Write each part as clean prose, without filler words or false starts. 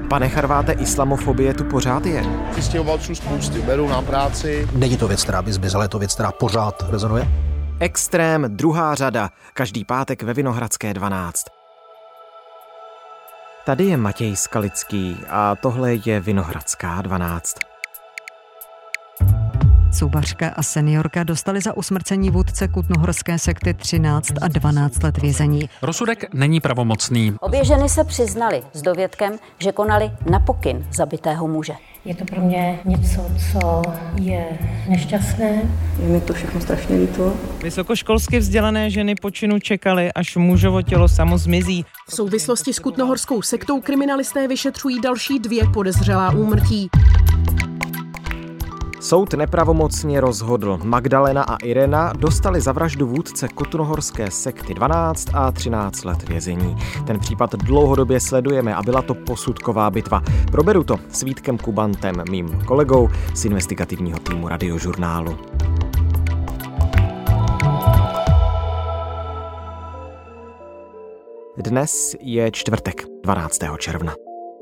Pane Charváte, islamofobie tu pořád je. Přistěhovalců spousty, berou nám práci. Není to věc, která by zmizela, je to věc, která pořád rezonuje. Extrém, druhá řada, každý pátek ve Vinohradské 12. Tady je Matěj Skalický a tohle je Vinohradská 12. Zubařka a seniorka dostali za usmrcení vůdce kutnohorské sekty 13 a 12 let vězení. Rozsudek není pravomocný. Obě ženy se přiznaly s dovědkem, že konali na pokyn zabitého muže. Je to pro mě něco, co je nešťastné. Je mi to všechno strašně líto. Vysokoškolsky vzdělané ženy po činu čekaly, až mužovo tělo samo zmizí. V souvislosti s kutnohorskou sektou kriminalisté vyšetřují další 2 podezřelá úmrtí. Soud nepravomocně rozhodl. Magdalena a Irena dostali za vraždu vůdce kutnohorské sekty 12 a 13 let vězení. Ten případ dlouhodobě sledujeme a byla to posudková bitva. Proberu to s Vítkem Kubantem, mým kolegou z investigativního týmu Radiožurnálu. Dnes je čtvrtek, 12. června.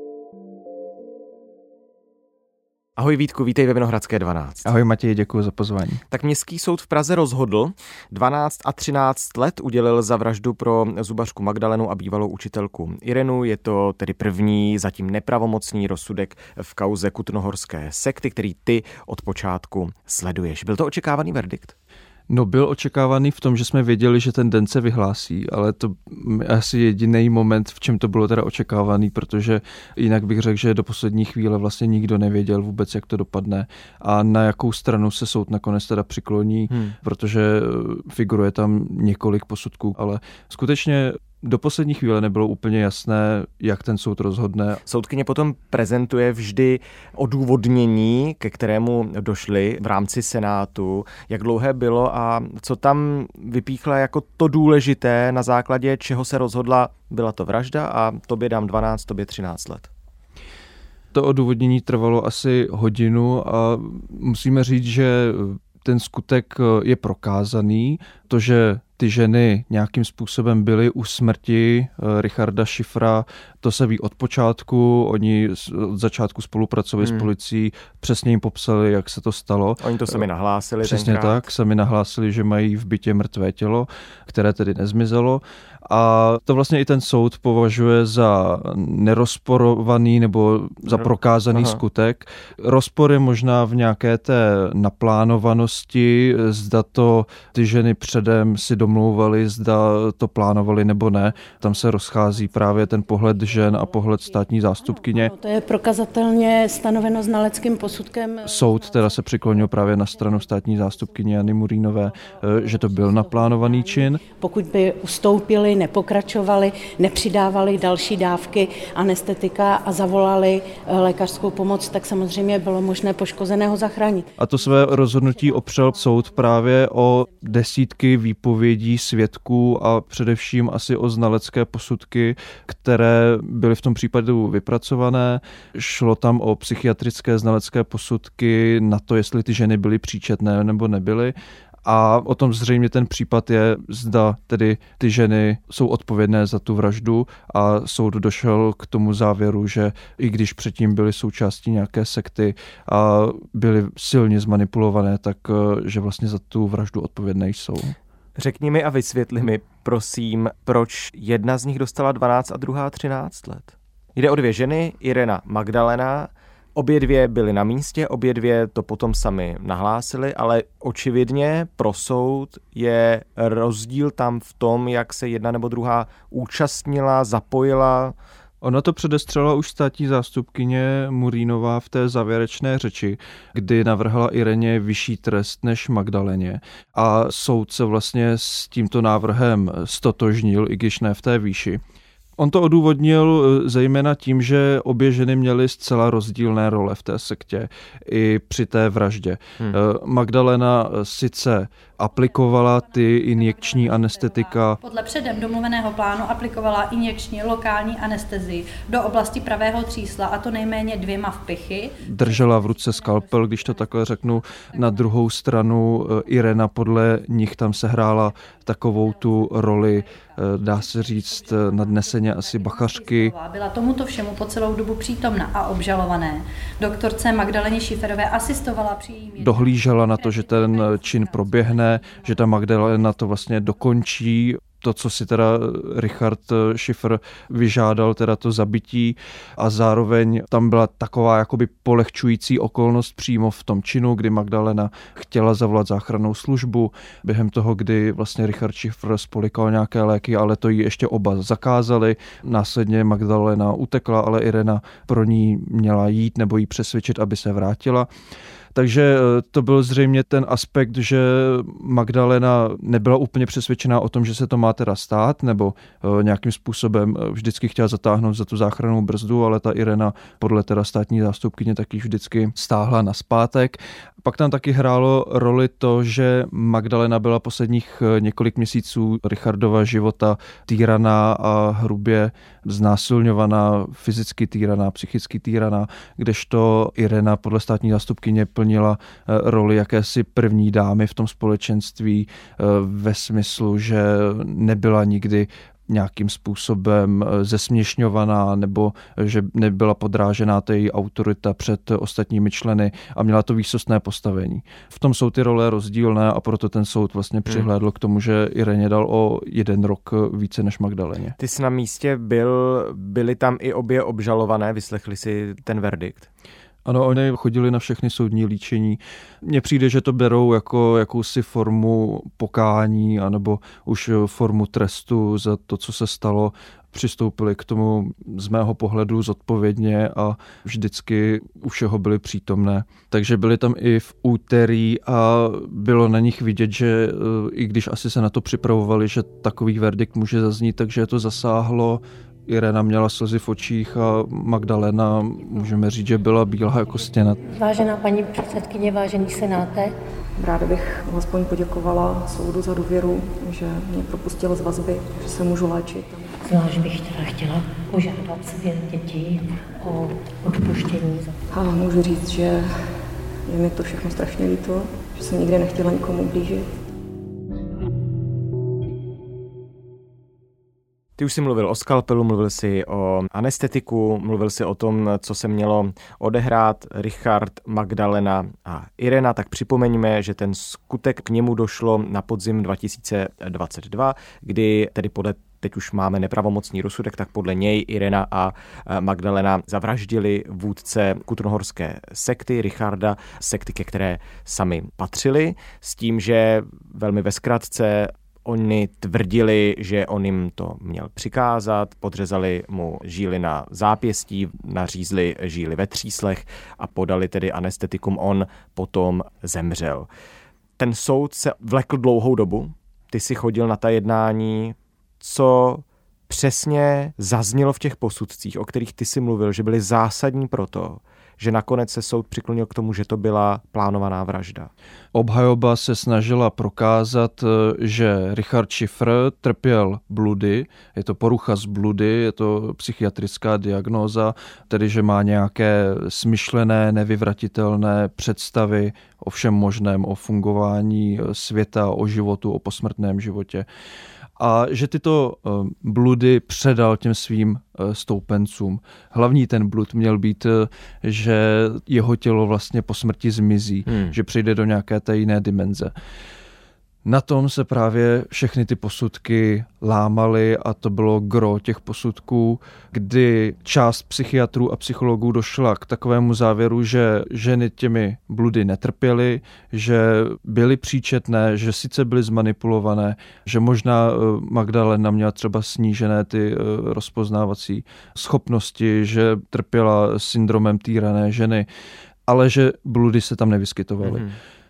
Ahoj Vítku, vítej ve Vinohradské 12. Ahoj Matěj, děkuji za pozvání. Tak Městský soud v Praze rozhodl, 12 a 13 let udělil za vraždu pro zubařku Magdalenu a bývalou učitelku Irenu. Je to tedy první, zatím nepravomocný rozsudek v kauze kutnohorské sekty, který ty od počátku sleduješ. Byl to očekávaný verdikt? No, byl očekávaný v tom, že jsme věděli, že ten den se vyhlásí, ale to asi jediný moment, v čem to bylo teda očekávaný, protože jinak bych řekl, že do poslední chvíle vlastně nikdo nevěděl vůbec, jak to dopadne a na jakou stranu se soud nakonec teda přikloní, protože figuruje tam několik posudků, ale skutečně do poslední chvíle nebylo úplně jasné, jak ten soud rozhodne. Soudkyně potom prezentuje vždy odůvodnění, ke kterému došli v rámci Senátu, jak dlouhé bylo a co tam vypíchla jako to důležité, na základě čeho se rozhodla, byla to vražda a tobě dám 12, tobě 13 let. To odůvodnění trvalo asi hodinu a musíme říct, že ten skutek je prokázaný. To, že ty ženy nějakým způsobem byly u smrti Richarda Šifra, to se ví od počátku, oni od začátku spolupracovali s policií, přesně jim popsali, jak se to stalo. Oni to sami nahlásili. Přesně tenkrát. Tak, sami nahlásili, že mají v bytě mrtvé tělo, které tedy nezmizelo. A to vlastně i ten soud považuje za nerozporovaný nebo za prokázaný skutek. Rozpor je možná v nějaké té naplánovanosti, zda to ty ženy předem si domlouvali, zda to plánovali nebo ne. Tam se rozchází právě ten pohled žen a pohled státní zástupkyně. To je prokazatelně stanoveno znaleckým posudkem. Soud teda se přiklonil právě na stranu státní zástupkyně Jany Murínové, že to byl naplánovaný čin. Pokud by ustoupili, nepokračovali, nepřidávali další dávky anestetika a zavolali lékařskou pomoc, tak samozřejmě bylo možné poškozeného zachránit. A to své rozhodnutí opřel soud právě o desítky výpovědí svědků a především asi o znalecké posudky, které byly v tom případu vypracované. Šlo tam o psychiatrické znalecké posudky na to, jestli ty ženy byly příčetné nebo nebyly. A o tom zřejmě ten případ je, zda tedy ty ženy jsou odpovědné za tu vraždu a soud došel k tomu závěru, že i když předtím byly součástí nějaké sekty a byly silně zmanipulované, tak že vlastně za tu vraždu odpovědné jsou. Řekni mi a vysvětli mi, prosím, proč jedna z nich dostala 12 a druhá 13 let. Jde o 2 ženy, Irena, Magdalena. Obě 2 byly na místě, obě 2 to potom sami nahlásili, ale očividně pro soud je rozdíl tam v tom, jak se jedna nebo druhá účastnila, zapojila. Ona to předestřela už státní zástupkyně Murínová v té závěrečné řeči, kdy navrhla Ireně vyšší trest než Magdaleně. A soud se vlastně s tímto návrhem stotožnil, i když ne v té výši. On to odůvodnil zejména tím, že obě ženy měly zcela rozdílné role v té sektě i při té vraždě. Magdalena sice aplikovala ty injekční anestetika. Podle předem domluveného plánu aplikovala injekční lokální anestezii do oblasti pravého třísla, a to nejméně 2 vpichy. Držela v ruce skalpel, když to takhle řeknu. Na druhou stranu Irena podle nich tam sehrála takovou tu roli, dá se říct, nadneseně asi bachařky. Byla tomuto všemu po celou dobu přítomna a obžalované doktorce Magdaleně Schifferové asistovala při jejím... Dohlížela na to, že ten čin proběhne, že ta Magdalena to vlastně dokončí, to, co si teda Richard Schiffer vyžádal, teda to zabití, a zároveň tam byla taková jakoby polehčující okolnost přímo v tom činu, kdy Magdalena chtěla zavolat záchrannou službu, během toho, kdy vlastně Richard Schiffer spolikal nějaké léky, ale to jí ještě oba zakázali. Následně Magdalena utekla, ale Irena pro ní měla jít nebo jí přesvědčit, aby se vrátila. Takže to byl zřejmě ten aspekt, že Magdalena nebyla úplně přesvědčená o tom, že se to má teda stát, nebo nějakým způsobem vždycky chtěla zatáhnout za tu záchrannou brzdu, ale ta Irena podle teda státní zástupkyně taky vždycky stáhla nazpátek. Pak tam taky hrálo roli to, že Magdalena byla posledních několik měsíců Richardova života týraná a hrubě znásilňovaná, fyzicky týraná, psychicky týraná, kdežto Irena podle státní zástupkyně plnila roli jakési první dámy v tom společenství ve smyslu, že nebyla nikdy nějakým způsobem zesměšňovaná nebo že nebyla podrážená té její autorita před ostatními členy a měla to výsostné postavení. V tom jsou ty role rozdílné a proto ten soud vlastně přihlédl k tomu, že Ireně dal o 1 rok více než Magdaleně. Ty jsi na místě byli tam i obě obžalované, vyslechli si ten verdikt? Ano, oni chodili na všechny soudní líčení. Mně přijde, že to berou jako jakousi formu pokání anebo už formu trestu za to, co se stalo. Přistoupili k tomu z mého pohledu zodpovědně a vždycky u všeho byli přítomné. Takže byli tam i v úterý a bylo na nich vidět, že i když asi se na to připravovali, že takový verdikt může zaznít, takže je to zasáhlo. Irena měla slzy v očích a Magdalena, můžeme říct, že byla bílá jako stěna. Vážená paní předsedkyně, vážený senáte. Ráda bych alespoň poděkovala soudu za důvěru, že mě propustil z vazby, že se můžu léčit. Zvlášť bych teda chtěla požádat své děti o odpuštění. A můžu říct, že je mi to všechno strašně líto, že jsem nikdy nechtěla nikomu ublížit. Ty už jsi mluvil o skalpelu, mluvil jsi o anestetiku, mluvil jsi o tom, co se mělo odehrát Richard, Magdalena a Irena, tak připomeňme, že ten skutek k němu došlo na podzim 2022, kdy tedy teď už máme nepravomocný rozsudek, tak podle něj Irena a Magdalena zavraždili vůdce kutnohorské sekty, Richarda, sekty, ke které sami patřili, s tím, že velmi ve zkratce oni tvrdili, že on jim to měl přikázat, podřezali mu žíly na zápěstí, nařízli žíly ve tříslech a podali tedy anestetikum. On potom zemřel. Ten soud se vlekl dlouhou dobu. Ty jsi chodil na ta jednání. Co přesně zaznělo v těch posudcích, o kterých ty jsi mluvil, že byly zásadní pro to, že nakonec se soud přiklonil k tomu, že to byla plánovaná vražda? Obhajoba se snažila prokázat, že Richard Schiffer trpěl bludy, je to porucha z bludy, je to psychiatrická diagnóza, tedy že má nějaké smyšlené, nevyvratitelné představy o všem možném, o fungování světa, o životu, o posmrtném životě. A že tyto bludy předal těm svým stoupencům. Hlavní ten blud měl být, že jeho tělo vlastně po smrti zmizí, že přijde do nějaké té jiné dimenze. Na tom se právě všechny ty posudky lámaly a to bylo gro těch posudků, kdy část psychiatrů a psychologů došla k takovému závěru, že ženy těmi bludy netrpěly, že byly příčetné, že sice byly zmanipulované, že možná Magdalena měla třeba snížené ty rozpoznávací schopnosti, že trpěla syndromem týrané ženy, ale že bludy se tam nevyskytovaly.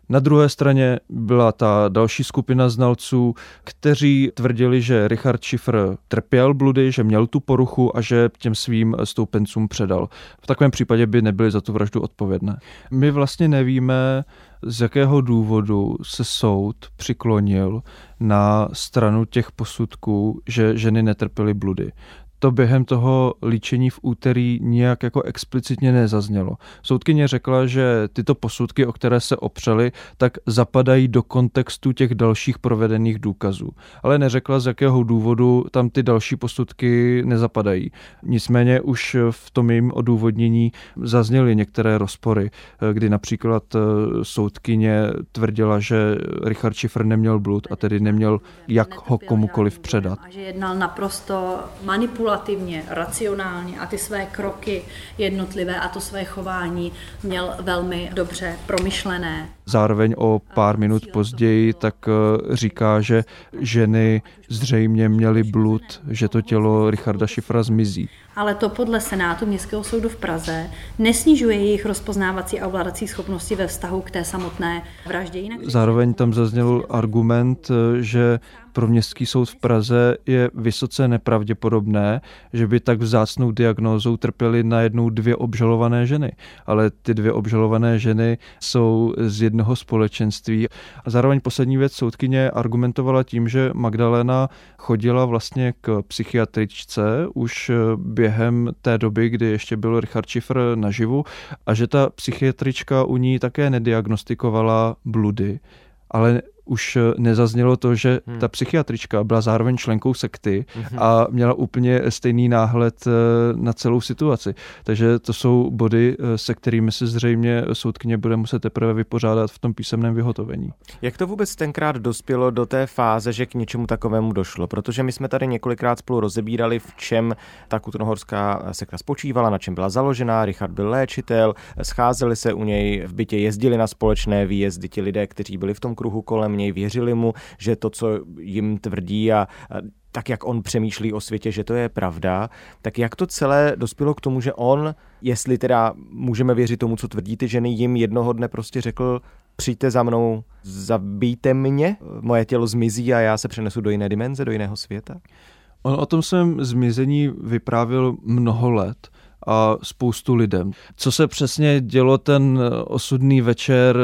Na druhé straně byla ta další skupina znalců, kteří tvrdili, že Richard Schiffer trpěl bludy, že měl tu poruchu a že těm svým stoupencům předal. V takovém případě by nebyli za tu vraždu odpovědné. My vlastně nevíme, z jakého důvodu se soud přiklonil na stranu těch posudků, že ženy netrpěly bludy. To během toho líčení v úterý nijak jako explicitně nezaznělo. Soudkyně řekla, že tyto posudky, o které se opřely, tak zapadají do kontextu těch dalších provedených důkazů. Ale neřekla, z jakého důvodu tam ty další posudky nezapadají. Nicméně už v tom jejím odůvodnění zazněly některé rozpory, kdy například soudkyně tvrdila, že Richard Schiffer neměl blud a tedy neměl jak ho komukoliv předat. A že jednal naprosto manipulativně, racionálně a ty své kroky jednotlivé a to své chování měl velmi dobře promyšlené. Zároveň o pár minut později tak říká, že ženy zřejmě měly blud, že to tělo Richarda Schiffera zmizí. Ale to podle Senátu Městského soudu v Praze nesnižuje jejich rozpoznávací a ovládací schopnosti ve vztahu k té samotné vraždě. Zároveň tam zazněl argument, že pro Městský soud v Praze je vysoce nepravděpodobné, že by tak vzácnou diagnózou trpěly najednou 2 obžalované ženy. Ale ty 2 obžalované ženy jsou z jednoho společenství. A zároveň poslední věc, soudkyně argumentovala tím, že Magdalena chodila vlastně k psychiatričce už během té doby, kdy ještě byl Richard Schiffer naživu a že ta psychiatrička u ní také nediagnostikovala bludy, ale už nezaznělo to, že ta psychiatrička byla zároveň členkou sekty a měla úplně stejný náhled na celou situaci. Takže to jsou body, se kterými se zřejmě soudkyně bude muset teprve vypořádat v tom písemném vyhotovení. Jak to vůbec tenkrát dospělo do té fáze, že k něčemu takovému došlo? Protože my jsme tady několikrát spolu rozebírali, v čem ta kutnohorská sekta spočívala, na čem byla založená. Richard byl léčitel, scházeli se u něj v bytě, jezdili na společné výjezdy ti lidé, kteří byli v tom kruhu kolem něj, věřili mu, že to, co jim tvrdí a tak, jak on přemýšlí o světě, že to je pravda, tak jak to celé dospělo k tomu, že on, jestli teda můžeme věřit tomu, co tvrdí ty ženy, jim jednoho dne prostě řekl, přijďte za mnou, zabijte mě, moje tělo zmizí a já se přenesu do jiné dimenze, do jiného světa? On o tom svém zmizení vyprávěl mnoho let a spoustu lidem. Co se přesně dělo ten osudný večer,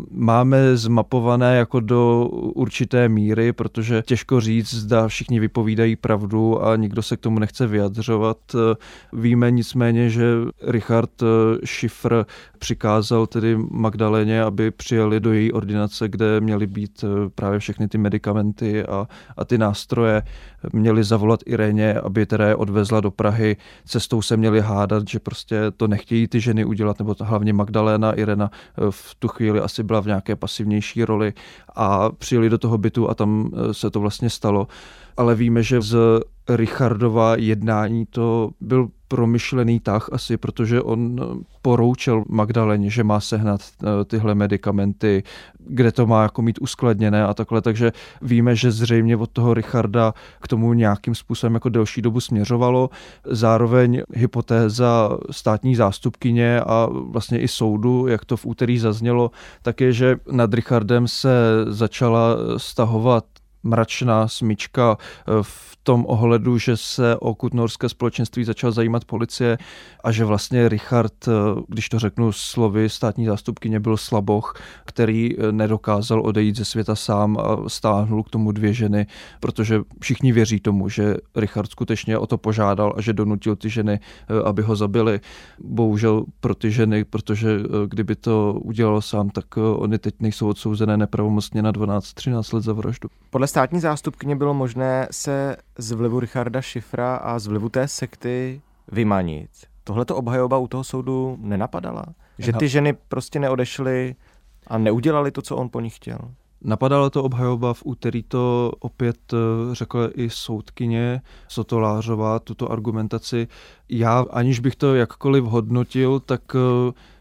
máme zmapované jako do určité míry, protože těžko říct, zda všichni vypovídají pravdu a nikdo se k tomu nechce vyjadřovat. Víme nicméně, že Richard Schiffer přikázal tedy Magdaleně, aby přijeli do její ordinace, kde měly být právě všechny ty medikamenty a ty nástroje. Měli zavolat Iréně, aby teda je odvezla do Prahy. Cestou se měli hádat, že prostě to nechtějí ty ženy udělat, nebo to hlavně Magdalena. Irena v tu chvíli asi byla v nějaké pasivnější roli a přijeli do toho bytu a tam se to vlastně stalo. Ale víme, že z Richardova jednání to byl promyšlený tah asi, protože on poroučel Magdaleně, že má sehnat tyhle medicamenty, kde to má jako mít uskladněné a takhle, takže víme, že zřejmě od toho Richarda k tomu nějakým způsobem jako delší dobu směřovalo. Zároveň hypotéza státní zástupkyně a vlastně i soudu, jak to v úterý zaznělo, tak je, že nad Richardem se začala stahovat mračná smyčka v tom ohledu, že se o kutnohorské společenství začal zajímat policie a že vlastně Richard, když to řeknu slovy státní zástupkyně, byl slaboch, který nedokázal odejít ze světa sám a stáhnul k tomu 2 ženy, protože všichni věří tomu, že Richard skutečně o to požádal a že donutil ty ženy, aby ho zabili. Bohužel pro ty ženy, protože kdyby to udělal sám, tak oni teď nejsou odsouzené nepravomocně na 12-13 let za vraždu. Podle státní zástupkyně bylo možné se z vlivu Richarda Schiffera a z vlivu té sekty vymanit. Tohleto obhajoba u toho soudu nenapadala? Že ty ženy prostě neodešly a neudělali to, co on po nich chtěl? Napadala to obhajoba, v úterý to opět řekla i soudkyně Sotolářová, tuto argumentaci. Já, aniž bych to jakkoliv hodnotil, tak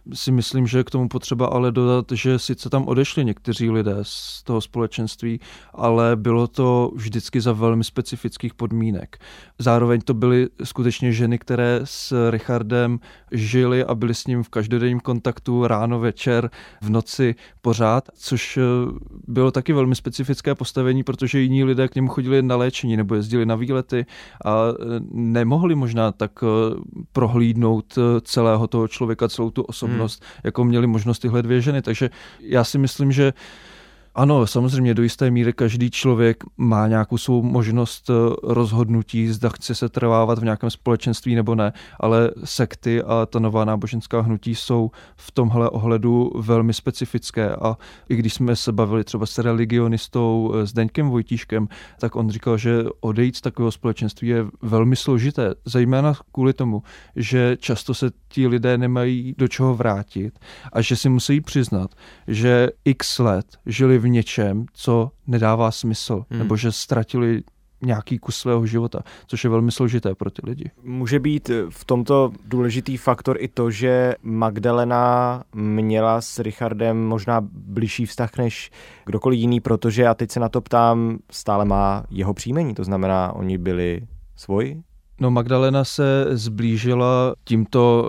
si myslím, že je k tomu potřeba ale dodat, že sice tam odešli někteří lidé z toho společenství, ale bylo to vždycky za velmi specifických podmínek. Zároveň to byly skutečně ženy, které s Richardem žily a byly s ním v každodenním kontaktu ráno, večer, v noci pořád, což bylo taky velmi specifické postavení, protože jiní lidé k němu chodili na léčení nebo jezdili na výlety a nemohli možná tak prohlídnout celého toho člověka, celou tu osobnost, jako měli možnost tyhle dvě ženy. Takže já si myslím, že ano, samozřejmě do jisté míry každý člověk má nějakou svou možnost rozhodnutí, zda chce se trvávat v nějakém společenství nebo ne, ale sekty a ta nová náboženská hnutí jsou v tomhle ohledu velmi specifické a i když jsme se bavili třeba s religionistou Zdeňkem Vojtíškem, tak on říkal, že odejít z takového společenství je velmi složité, zejména kvůli tomu, že často se ti lidé nemají do čeho vrátit a že si musí přiznat, že x let žili v něčem, co nedává smysl, nebo že ztratili nějaký kus svého života, což je velmi složité pro ty lidi. Může být v tomto důležitý faktor i to, že Magdalena měla s Richardem možná bližší vztah než kdokoliv jiný, protože, a teď se na to ptám, stále má jeho příjmení, to znamená, oni byli svoji? No, Magdalena se zblížila tímto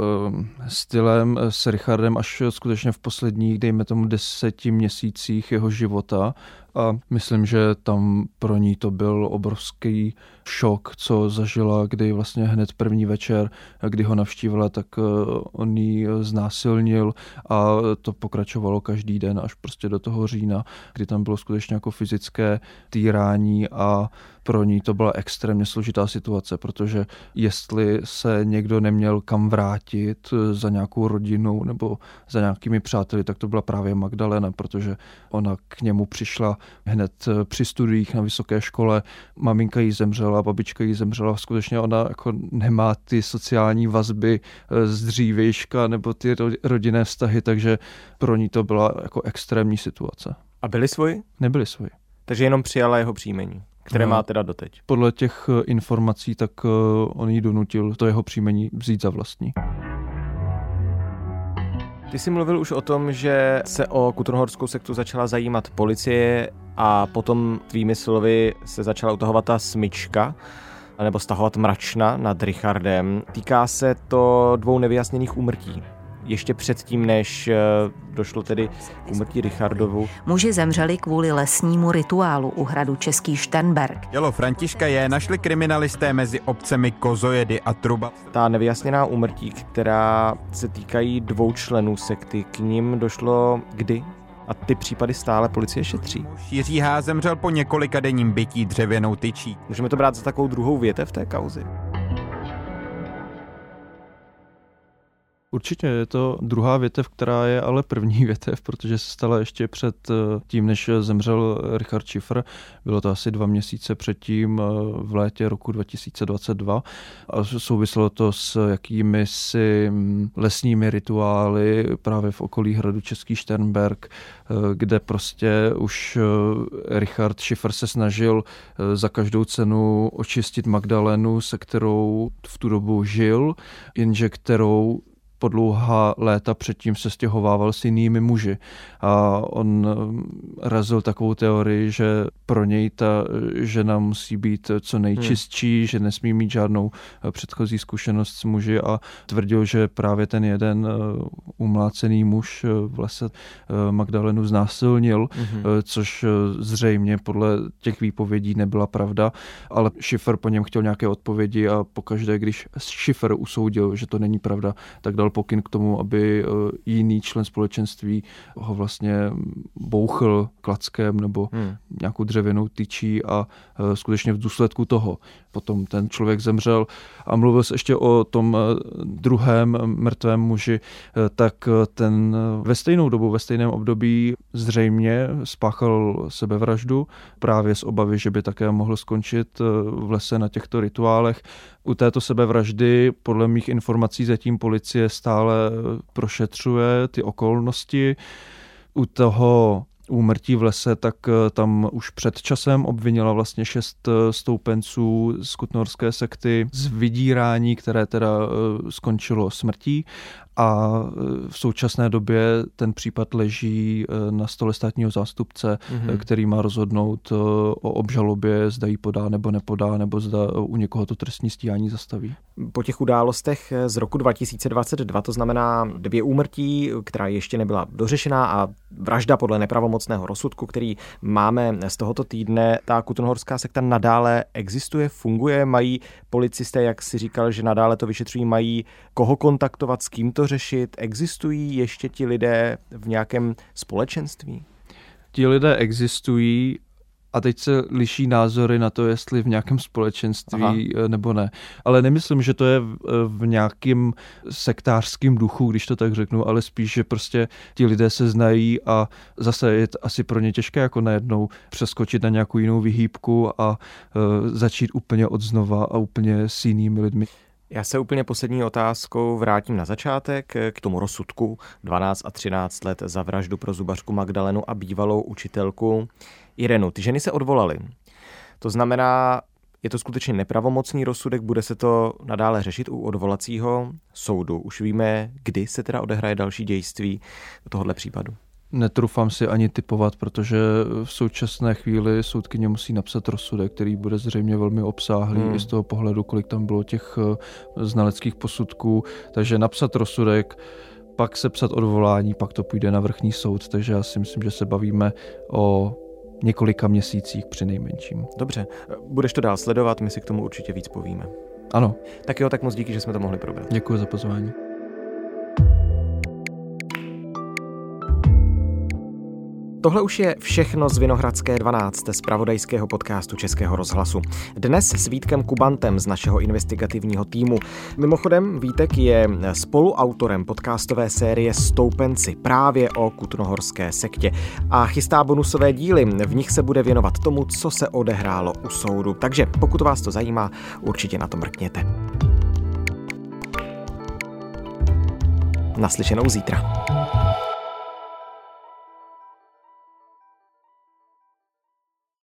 stylem s Richardem až skutečně v posledních, dejme tomu 10 měsících jeho života a myslím, že tam pro ní to byl obrovský šok, co zažila, kdy vlastně hned první večer, kdy ho navštívila, tak on ji znásilnil a to pokračovalo každý den až prostě do toho října, kdy tam bylo skutečně jako fyzické týrání a pro ní to byla extrémně složitá situace, protože jestli se někdo neměl kam vrátit za nějakou rodinou nebo za nějakými přáteli, tak to byla právě Magdalena, protože ona k němu přišla hned při studiích na vysoké škole, maminka jí zemřela, babička jí zemřela, skutečně ona jako nemá ty sociální vazby z dřívějška nebo ty rodinné vztahy, takže pro ní to byla jako extrémní situace. A byli svoji? Nebyli svoji. Takže jenom přijala jeho příjmení, které má teda doteď. Podle těch informací, tak on jí donutil to jeho příjmení vzít za vlastní. Ty jsi mluvil už o tom, že se o Kutnohorskou sektu začala zajímat policie a potom tvými slovy se začala utahovat ta smyčka, nebo stahovat mračna nad Richardem. Týká se to 2 nevyjasněných úmrtí. Ještě předtím, než došlo tedy k úmrtí Richardovu. Muži zemřeli kvůli lesnímu rituálu u hradu Český Šternberk. Tělo Františka J. našli kriminalisté mezi obcemi Kozojedy a Truba. Ta nevyjasněná úmrtí, která se týkají 2 členů sekty, k nim došlo kdy? A ty případy stále policie šetří. Jiří H. zemřel po několika denním bytí dřevěnou tyčí. Můžeme to brát za takovou druhou větev té kauzy? Určitě je to druhá větev, která je ale první větev, protože se stala ještě před tím, než zemřel Richard Schiffer. Bylo to asi 2 měsíce předtím v létě roku 2022 a souviselo to s jakýmisi lesními rituály právě v okolí hradu Český Šternberk, kde prostě už Richard Schiffer se snažil za každou cenu očistit Magdalenu, se kterou v tu dobu žil, jenže kterou po dlouhá léta předtím se stěhovával s jinými muži. A on razil takovou teorii, že pro něj ta žena musí být co nejčistší, že nesmí mít žádnou předchozí zkušenost s muži a tvrdil, že právě ten jeden umlácený muž vlastně Magdalenu znásilnil, což zřejmě podle těch výpovědí nebyla pravda, ale Schiffer po něm chtěl nějaké odpovědi a pokaždé, když Schiffer usoudil, že to není pravda, tak dal pokyn k tomu, aby jiný člen společenství ho vlastně bouchl klackem nebo nějakou dřevěnou tyčí a skutečně v důsledku toho potom ten člověk zemřel. A mluvil se ještě o tom druhém mrtvém muži, tak ten ve stejnou dobu, ve stejném období zřejmě spáchal sebevraždu právě z obavy, že by také mohl skončit v lese na těchto rituálech. U této sebevraždy podle mých informací zatím policie stále prošetřuje ty okolnosti. U úmrtí v lese, tak tam už před časem obvinila vlastně 6 stoupenců z kutnohorské sekty z vydírání, které teda skončilo smrtí. A v současné době ten případ leží na stole státního zástupce, který má rozhodnout o obžalobě, zda ji podá nebo nepodá, nebo zda u někoho to trestní stíhání zastaví. Po těch událostech z roku 2022, to znamená 2 úmrtí, která ještě nebyla dořešená, a vražda podle nepravomocného rozsudku, který máme z tohoto týdne, ta kutnohorská sekta nadále existuje, funguje, mají policisté, jak si říkal, že nadále to vyšetřují, mají koho kontaktovat, s kým to řešit, existují ještě ti lidé v nějakém společenství? Ti lidé existují a teď se liší názory na to, jestli v nějakém společenství nebo ne. Ale nemyslím, že to je v nějakém sektářském duchu, když to tak řeknu, ale spíš, že prostě ti lidé se znají a zase je asi pro ně těžké jako najednou přeskočit na nějakou jinou vyhýbku a začít úplně od znova a úplně s jinými lidmi. Já se úplně poslední otázkou vrátím na začátek k tomu rozsudku 12 a 13 let za vraždu pro zubařku Magdalenu a bývalou učitelku Irenu. Ty ženy se odvolaly. To znamená, je to skutečně nepravomocný rozsudek, bude se to nadále řešit u odvolacího soudu. Už víme, kdy se teda odehraje další dějství tohohle případu. Netrufám si ani tipovat, protože v současné chvíli soudkyně musí napsat rozsudek, který bude zřejmě velmi obsáhlý i z toho pohledu, kolik tam bylo těch znaleckých posudků. Takže napsat rozsudek, pak sepsat odvolání, pak to půjde na vrchní soud. Takže já si myslím, že se bavíme o několika měsících při nejmenším. Dobře, budeš to dál sledovat, my si k tomu určitě víc povíme. Ano. Tak jo, tak moc díky, že jsme to mohli probrat. Děkuji za pozvání. Tohle už je všechno z Vinohradské 12, z zpravodajského podcastu Českého rozhlasu. Dnes s Vítkem Kubantem z našeho investigativního týmu. Mimochodem, Vítek je spoluautorem podcastové série Stoupenci právě o kutnohorské sektě a chystá bonusové díly. V nich se bude věnovat tomu, co se odehrálo u soudu. Takže pokud vás to zajímá, určitě na to mrkněte. Naslyšenou zítra.